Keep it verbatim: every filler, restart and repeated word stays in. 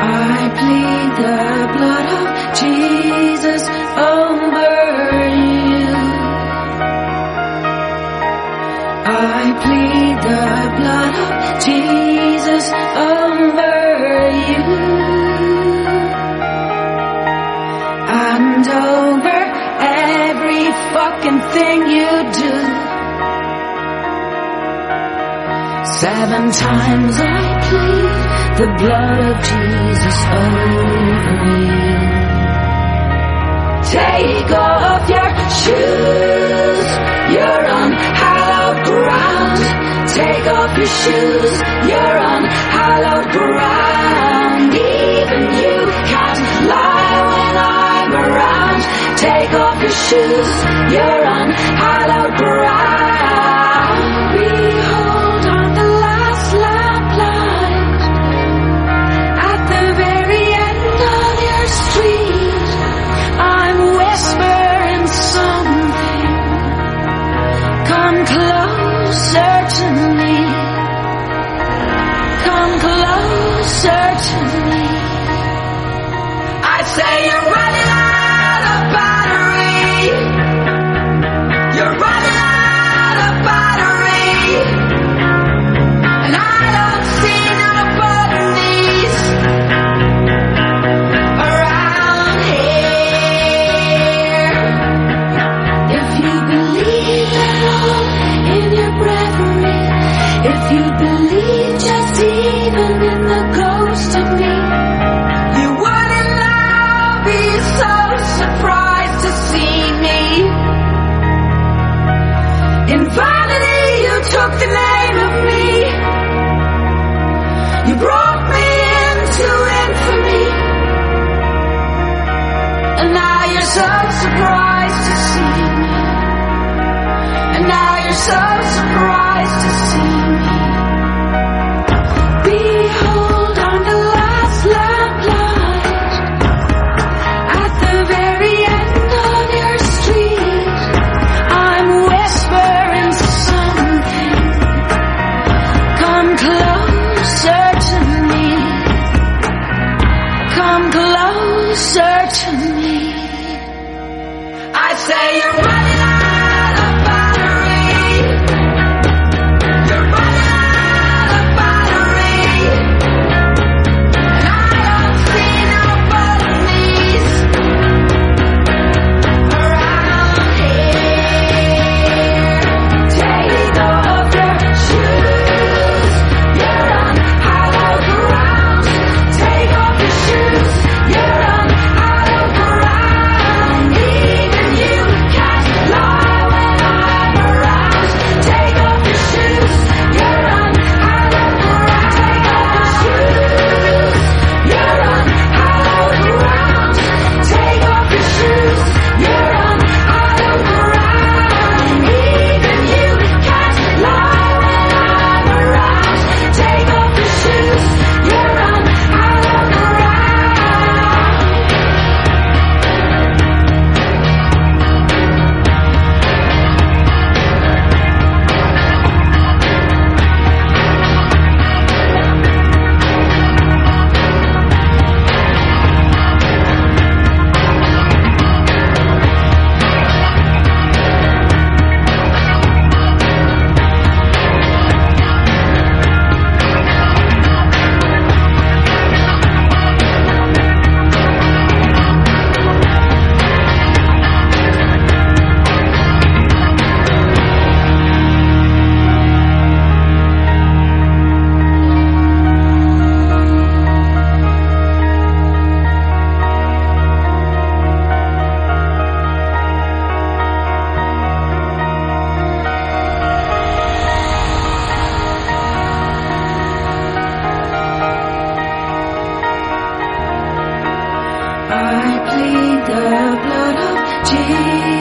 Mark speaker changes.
Speaker 1: I plead the blood of Jesus over you. I plead the blood of Jesus over you. And over every fucking thing you do. Seven times I plead the blood of Jesus over you. Take off your shoes, you're on hallowed ground. Take off your shoes, you're on hallowed ground. Even you can't lie when I'm around. Take off your shoes, you're on hallowed ground. Behold on the last lamplight, at the very end of your street, I'm whispering something. Come closer to me. Come closer to me. I say you're running out of battery. You're running out of battery. And I don't see none of bunnies around here. If you believe at all in your bravery, if you believe just even in the ghost of me, you wouldn't now be so surprised to see me. In vanity you took the name of me. You brought me into infamy. And now you're so surprised to see me. And now you're so surprised to see me. Behold on the last lamplight, at the very end of your street, I'm whispering something. Come closer to me. Come closer to me. I say you're running out of battery. You're running out of battery. And I don't see no bunnies around here. Take off your shoes, you're on hallowed ground. Take off your shoes, you're on hallowed ground. Even you can't lie when I'm around. Take off your shoes, you're on hallowed ground. Take off your shoes, you're on hallowed ground. Take off your shoes, you're on hallowed ground. Even you can't lie when I'm around. Take off your shoes, you're on hallowed ground. I plead the blood of Jesus.